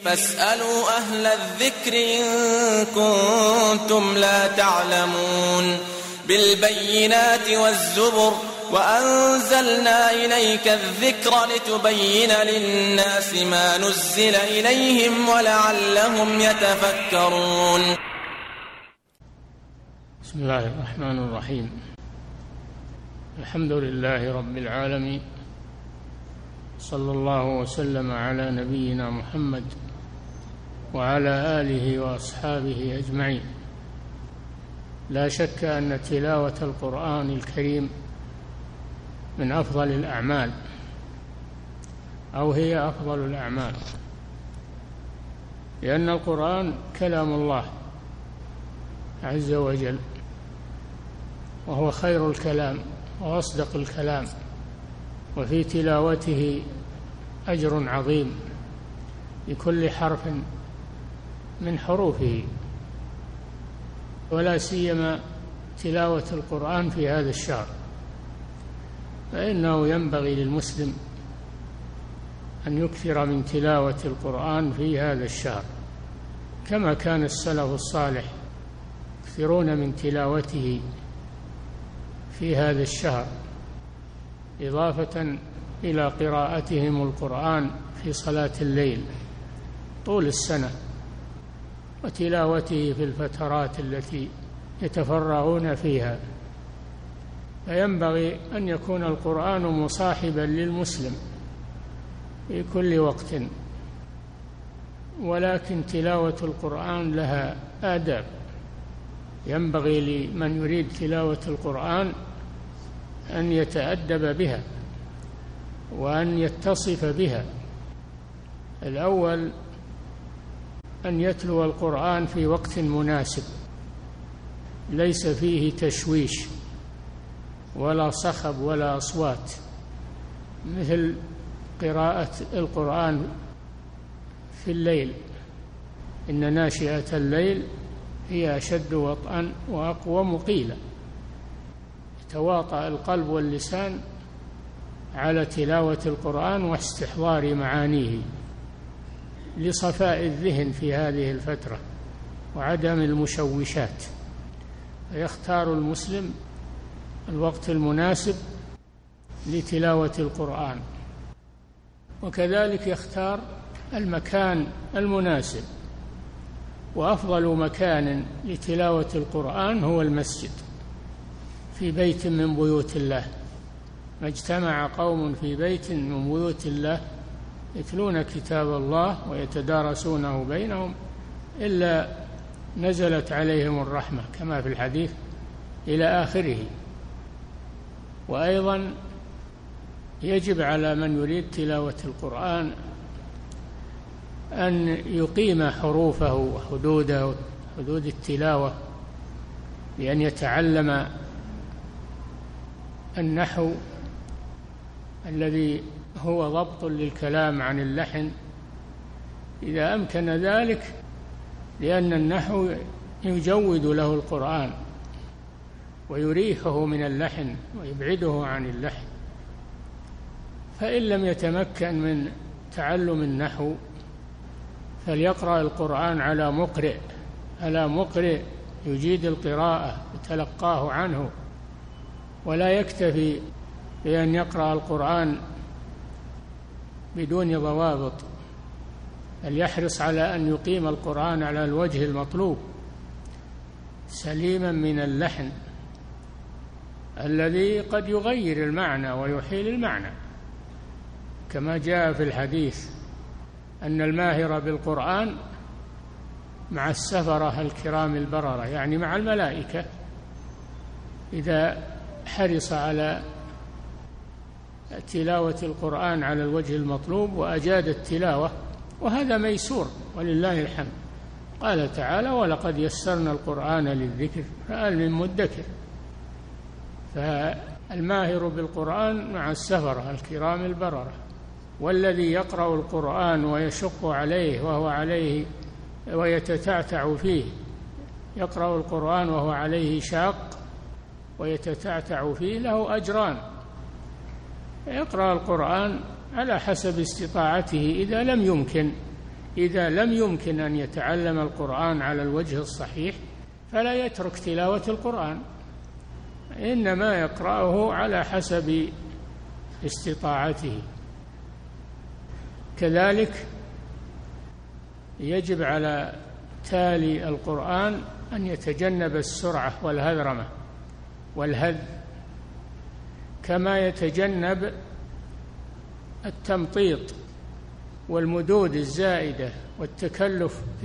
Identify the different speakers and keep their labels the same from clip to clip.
Speaker 1: فاسألوا أهل الذكر إن كنتم لا تعلمون بالبينات والزبر وأنزلنا إليك الذكر لتبين للناس ما نزل إليهم ولعلهم يتفكرون.
Speaker 2: بسم الله الرحمن الرحيم. الحمد لله رب العالمين، صلى الله وسلم على نبينا محمد وعلى آله وأصحابه أجمعين. لا شك أن تلاوة القرآن الكريم من أفضل الأعمال، أو هي أفضل الأعمال، لأن القرآن كلام الله عز وجل، وهو خير الكلام وأصدق الكلام، وفي تلاوته أجر عظيم لكل حرف من حروفه، ولا سيما تلاوة القرآن في هذا الشهر، فإنه ينبغي للمسلم أن يكثر من تلاوة القرآن في هذا الشهر، كما كان السلف الصالح يكثرون من تلاوته في هذا الشهر، إضافة إلى قراءتهم القرآن في صلاة الليل طول السنة، وتلاوته في الفترات التي يتفرغون فيها. فينبغي أن يكون القرآن مصاحبا للمسلم في كل وقت، ولكن تلاوة القرآن لها آداب، ينبغي لمن يريد تلاوة القرآن أن يتأدب بها وأن يتصف بها. الأول أن يتلو القرآن في وقت مناسب ليس فيه تشويش ولا صخب ولا أصوات، مثل قراءة القرآن في الليل، إن ناشئة الليل هي أشد وطئا وأقوم قيلا. يتواطأ القلب واللسان على تلاوة القرآن واستحضار معانيه لصفاء الذهن في هذه الفترة وعدم المشوشات. فيختار المسلم الوقت المناسب لتلاوة القرآن، وكذلك يختار المكان المناسب، وأفضل مكان لتلاوة القرآن هو المسجد، في بيت من بيوت الله. ما اجتمع قوم في بيت من بيوت الله يتلون كتاب الله ويتدارسونه بينهم إلا نزلت عليهم الرحمة، كما في الحديث إلى آخره. وأيضا يجب على من يريد تلاوة القرآن أن يقيم حروفه وحدوده، حدود التلاوة، بأن يتعلم النحو الذي هو ضبط للكلام عن اللحن إذا أمكن ذلك، لأن النحو يجود له القرآن ويريحه من اللحن ويبعده عن اللحن. فإن لم يتمكن من تعلم النحو فليقرأ القرآن على مقرئ يجيد القراءة وتلقاه عنه، ولا يكتفي بأن يقرأ القرآن بدون ضوابط، بل يحرص على أن يقيم القرآن على الوجه المطلوب سليما من اللحن الذي قد يغير المعنى ويحيل المعنى، كما جاء في الحديث أن الماهر بالقرآن مع السفرة الكرام البررة، يعني مع الملائكة، إذا حرص على تلاوة القرآن على الوجه المطلوب وأجاد التلاوة، وهذا ميسور ولله الحمد. قال تعالى: ولقد يسرنا القرآن للذكر فهل من مدكر. فالماهر بالقرآن مع السفرة الكرام البررة، والذي يقرأ القرآن ويشق عليه وهو عليه ويتتعتع فيه، يقرأ القرآن وهو عليه شاق ويتتعتع فيه، له أجران. يقرأ القرآن على حسب استطاعته، إذا لم يمكن إذا لم يمكن أن يتعلم القرآن على الوجه الصحيح فلا يترك تلاوة القرآن، إنما يقرأه على حسب استطاعته. كذلك يجب على تالي القرآن أن يتجنب السرعة والهذرمة والهذ، كما يتجنب التمطيط والمدود الزائدة والتكلف في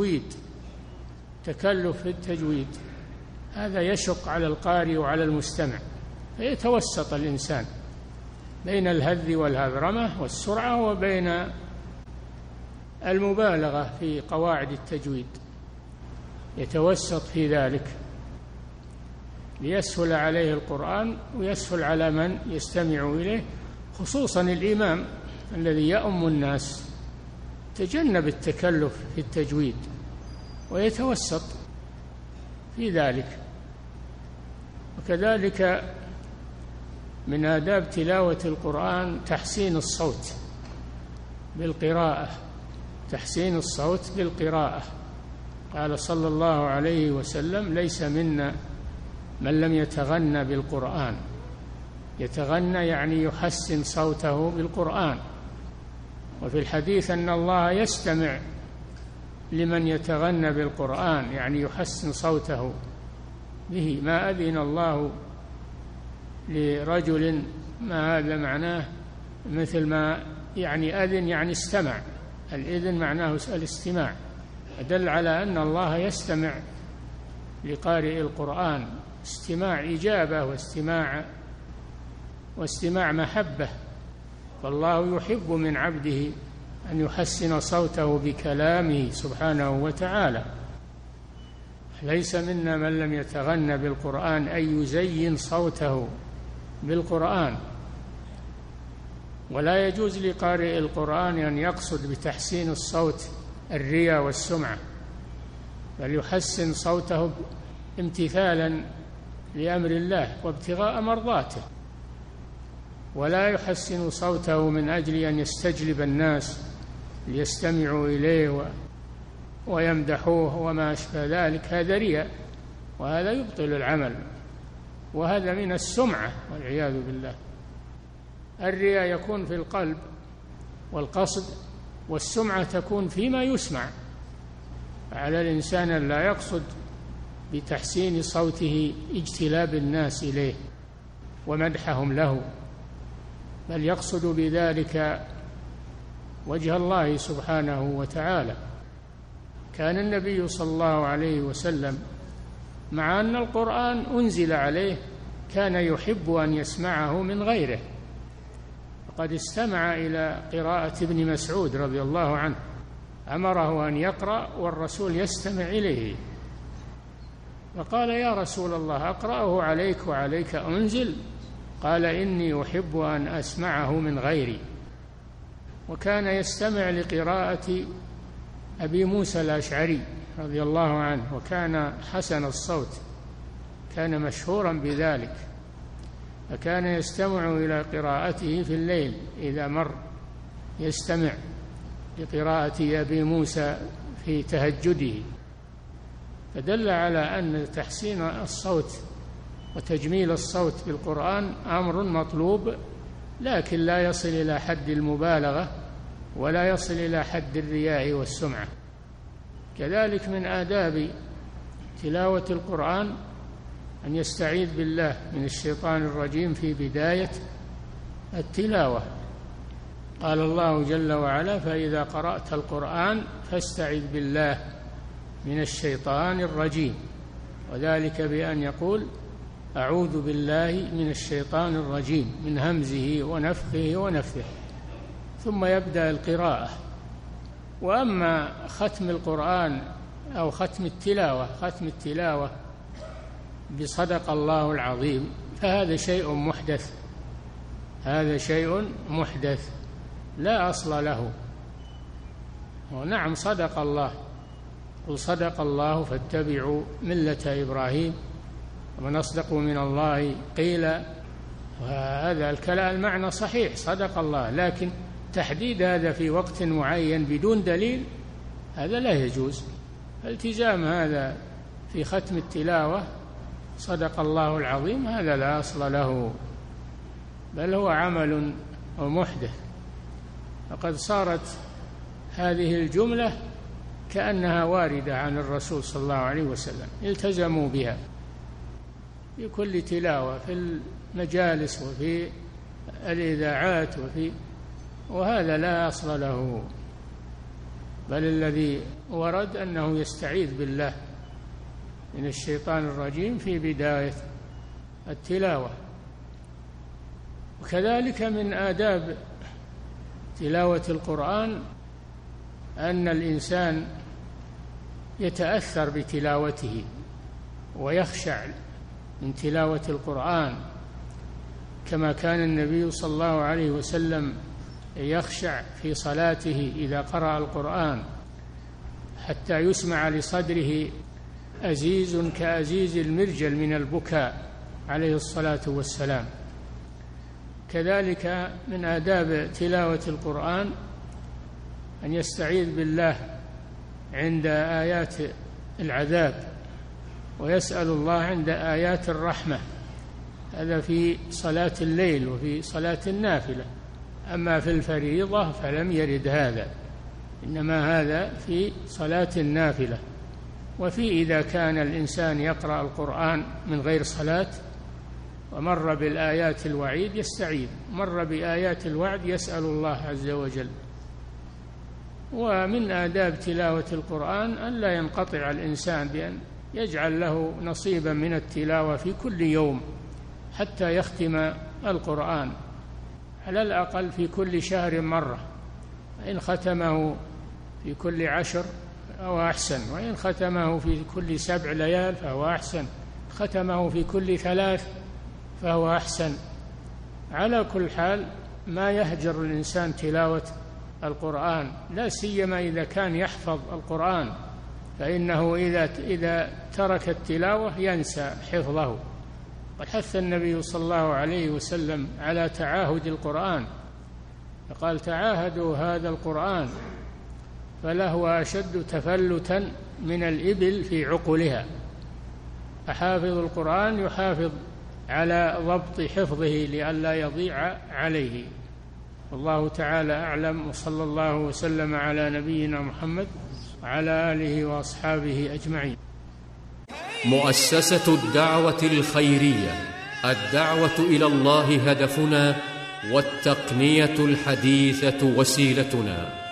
Speaker 2: التجويد، هذا يشق على القارئ وعلى المستمع، فيتوسط الإنسان بين الهذ والهذرمة والسرعة وبين المبالغة في قواعد التجويد، يتوسط في ذلك ليسهل عليه القرآن ويسهل على من يستمع إليه، خصوصا الإمام الذي يؤم الناس، تجنب التكلف في التجويد ويتوسط في ذلك. وكذلك من آداب تلاوة القرآن تحسين الصوت بالقراءة، تحسين الصوت بالقراءة. قال صلى الله عليه وسلم: ليس منا من لم يتغنى بالقرآن. يتغنى يعني يحسن صوته بالقرآن. وفي الحديث أن الله يستمع لمن يتغنى بالقرآن، يعني يحسن صوته به. ما أذن الله لرجل، ما هذا معناه مثل ما يعني أذن يعني استمع، الإذن معناه الاستماع، دل على أن الله يستمع لقارئ القرآن استماع إجابة واستماع محبة. فالله يحب من عبده أن يحسن صوته بكلامه سبحانه وتعالى. ليس منا من لم يتغنى بالقرآن، أي يزين صوته بالقرآن. ولا يجوز لقارئ القرآن أن يقصد بتحسين الصوت الرياء والسمعة، بل يحسن صوته امتثالا لأمر الله وابتغاء مرضاته، ولا يحسن صوته من أجل أن يستجلب الناس ليستمعوا إليه ويمدحوه وما أشبه ذلك. هذا رياء، وهذا يبطل العمل، وهذا من السمعة والعياذ بالله. الرياء يكون في القلب والقصد، والسمعة تكون فيما يسمع. على الإنسان أن لا يقصد بتحسين صوته اجتلاب الناس إليه ومدحهم له، بل يقصد بذلك وجه الله سبحانه وتعالى. كان النبي صلى الله عليه وسلم مع أن القرآن أنزل عليه كان يحب أن يسمعه من غيره، وقد استمع إلى قراءة ابن مسعود رضي الله عنه، أمره أن يقرأ والرسول يستمع إليه، فقال: يا رسول الله، أقرأه عليك وعليك أنزل؟ قال: إني أحب أن أسمعه من غيري. وكان يستمع لقراءة أبي موسى الأشعري رضي الله عنه، وكان حسن الصوت، كان مشهورا بذلك، فكان يستمع إلى قراءته في الليل إذا مر، يستمع لقراءة أبي موسى في تهجده. فدل على أن تحسين الصوت وتجميل الصوت بالقرآن أمر مطلوب، لكن لا يصل إلى حد المبالغة ولا يصل إلى حد الرياء والسمعة. كذلك من آداب تلاوة القرآن أن يستعيذ بالله من الشيطان الرجيم في بداية التلاوة. قال الله جل وعلا: فإذا قرأت القرآن فاستعذ بالله من الشيطان الرجيم، وذلك بأن يقول: أعوذ بالله من الشيطان الرجيم، من همزه ونفخه ونفثه، ثم يبدأ القراءة. وأما ختم القرآن أو ختم التلاوة بصدق الله العظيم فهذا شيء محدث، هذا شيء محدث لا أصل له. ونعم صدق الله، قل صدق الله فاتبعوا ملة إبراهيم ومن أصدق من الله قيلا. وهذا الكلام المعنى صحيح، صدق الله، لكن تحديد هذا في وقت معين بدون دليل هذا لا يجوز. التزام هذا في ختم التلاوة صدق الله العظيم هذا لا أصل له، بل هو عمل محدث. فقد صارت هذه الجملة كأنها واردة عن الرسول صلى الله عليه وسلم، التزموا بها في كل تلاوة في المجالس وفي الإذاعات وهذا لا أصل له، بل الذي ورد أنه يستعيذ بالله من الشيطان الرجيم في بداية التلاوة. وكذلك من آداب تلاوة القرآن أن الإنسان يتأثر بتلاوته ويخشع من تلاوة القرآن، كما كان النبي صلى الله عليه وسلم يخشع في صلاته إذا قرأ القرآن حتى يسمع لصدره أزيز كأزيز المرجل من البكاء عليه الصلاة والسلام. كذلك من آداب تلاوة القرآن أن يستعيذ بالله عند آيات العذاب ويسأل الله عند آيات الرحمة، هذا في صلاة الليل وفي صلاة النافلة. أما في الفريضة فلم يرد هذا، إنما هذا في صلاة النافلة. وفي إذا كان الإنسان يقرأ القرآن من غير صلاة ومر بالآيات الوعيد يستعيذ، مر بآيات الوعد يسأل الله عز وجل. ومن آداب تلاوة القرآن أن لا ينقطع الإنسان، بأن يجعل له نصيبا من التلاوة في كل يوم حتى يختم القرآن على الأقل في كل شهر مرة، إن ختمه في كل 10 فهو أحسن، وإن ختمه في كل 7 ليال فهو أحسن، ختمه في كل 3 فهو أحسن. على كل حال ما يهجر الإنسان تلاوة القرآن، لا سيما إذا كان يحفظ القرآن، فإنه إذا ترك التلاوة ينسى حفظه. قد حث النبي صلى الله عليه وسلم على تعاهد القرآن، فقال: تعاهدوا هذا القرآن فلهو أشد تفلتا من الإبل في عقلها. فحافظ القرآن يحافظ على ضبط حفظه لئلا يضيع عليه. والله تعالى أعلم، وصلى الله وسلم على نبينا محمد وعلى آله وأصحابه أجمعين.
Speaker 3: مؤسسة الدعوة الخيرية، الدعوة إلى الله هدفنا، والتقنية الحديثة وسيلتنا.